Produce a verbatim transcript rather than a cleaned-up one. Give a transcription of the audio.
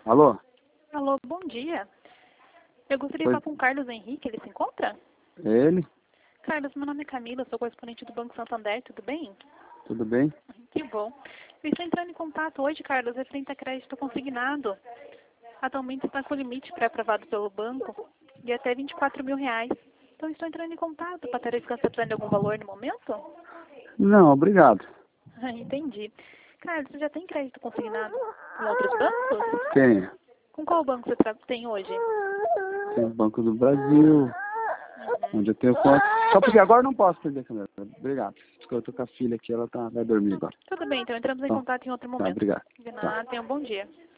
Alô? Alô, bom dia. Eu gostaria de Oi. falar com o Carlos Henrique, ele se encontra? É ele? Carlos, meu nome é Camila, sou correspondente do Banco Santander, tudo bem? Tudo bem? Que bom. Eu estou entrando em contato hoje, Carlos, referente a crédito consignado. Atualmente está com limite pré-aprovado pelo banco de até vinte e quatro mil reais. Então estou entrando em contato para ter se precisando de algum valor no momento? Não, obrigado. Ah, entendi. Carlos, você já tem crédito consignado com outros bancos? Tenho. Com qual banco você tra- tem hoje? Tem o Banco do Brasil, onde eu tenho conta. Só porque agora eu não posso perder a câmera. Obrigado. Porque eu tô com a filha aqui, ela tá, vai dormir agora. Tudo bem, então entramos em Então, contato em outro tá, momento. obrigado. De Tá. nada, tenha um bom dia.